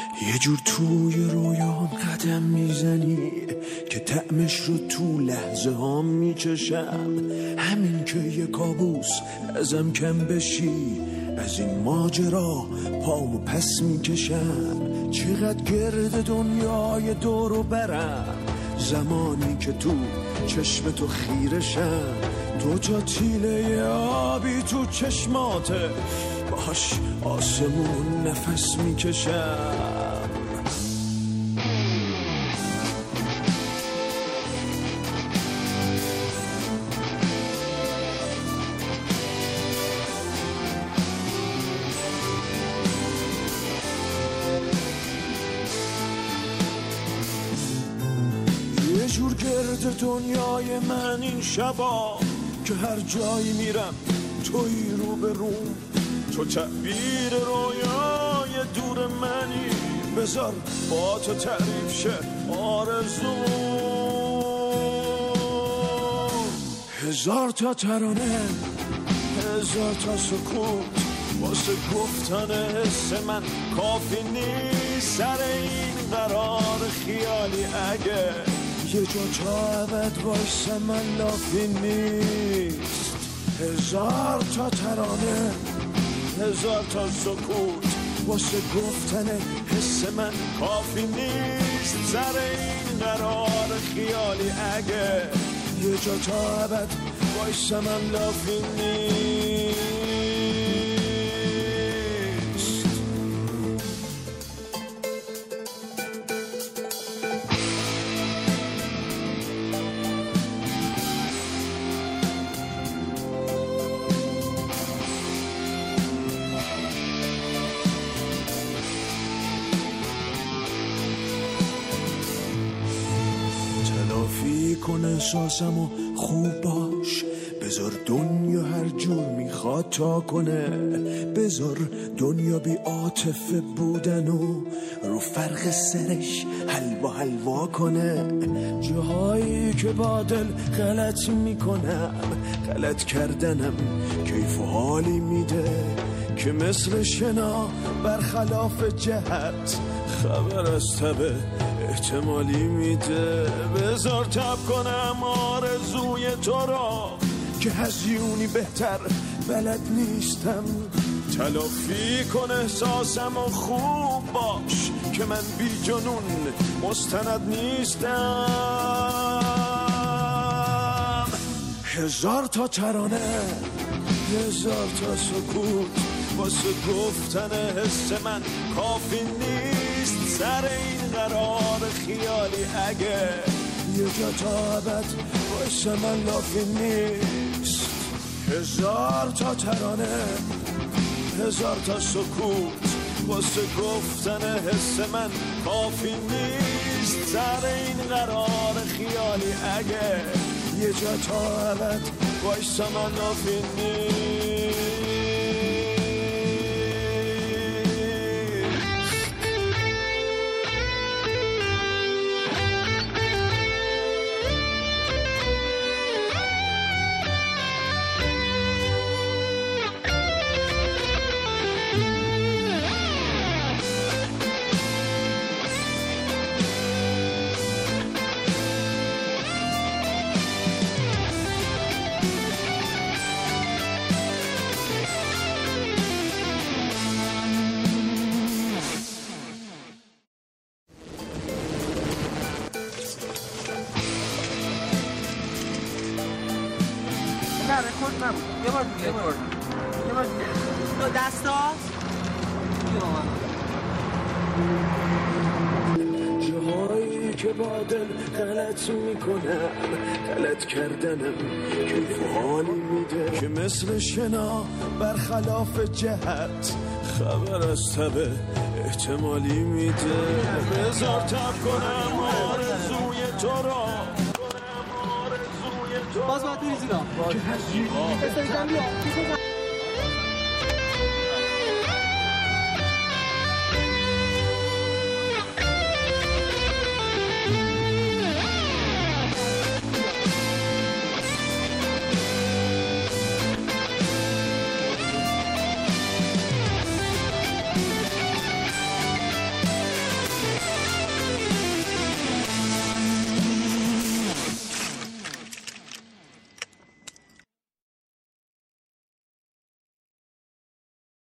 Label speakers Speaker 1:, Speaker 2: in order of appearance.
Speaker 1: یه جور توی رویام قدم میزنی که طعمش رو تو لحظه ها میچشم. همین که یه کابوس ازم کم بشی، از این ماجرا پامو پس میکشم. چقدر گرد دنیای دورو برم، زمانی که تو چشم تو خیرشم. دو تا تیله آبی تو چشماته، باش آسمون نفس میکشم. یه جور گرد دنیای من این شبا که هر جایی میرم توی رو به روم. تو تعبیر رویای دور منی، بذار با تو تعریف شه آرزو. هزار تا ترانه، هزار تا سکوت، واسه گفتن حس من کافی نیست. سر این قرار خیالی اگه یه جا تا ابد وایسه من لافی نیست. هزار تا ترانه، هزار تا سکوت، واسه گفتن حس من کافی نیست. سر این قرار خیالی اگه یه جا تا ابد وایسه من لافی نیست. کن احساسم و خوب باش، بذار دنیا هر جور میخواد تا کنه. بذار دنیا بی عاطفه بودن و رو فرق سرش حلوا کنه. جاهایی که با دل غلط میکنم، غلط کردنم کیف و حالی میده که مثل شنا برخلاف جهت خبر از تبه احتمالی میده. بذار تب کنم آرزوی تو را که هزیونی بهتر بلد نیستم. تلافی کن احساسم و خوب باش که من بی جنون مستند نیستم. هزار تا ترانه، هزار تا سکوت، واسه گفتن حس من کافی نیست. سر این قرار خیالی اگه یه جا تا ابد واسه من لافی نیست. هزار تا ترانه، هزار تا سکوت، واسه گفتن حس من کافی نیست. سر این قرار خیالی اگه یه جا تا ابد واسه من لافی نیست.
Speaker 2: رکورد نبود. یه بار دو دستا
Speaker 1: جاهایی که با دل غلط میکنم، غلط کردنم کیف و حالی میده که مثل شنا برخلاف جهت خبر از تبه احتمالی میده. بذار تب کنم آرزوی تو را،
Speaker 2: باز باید بریزی را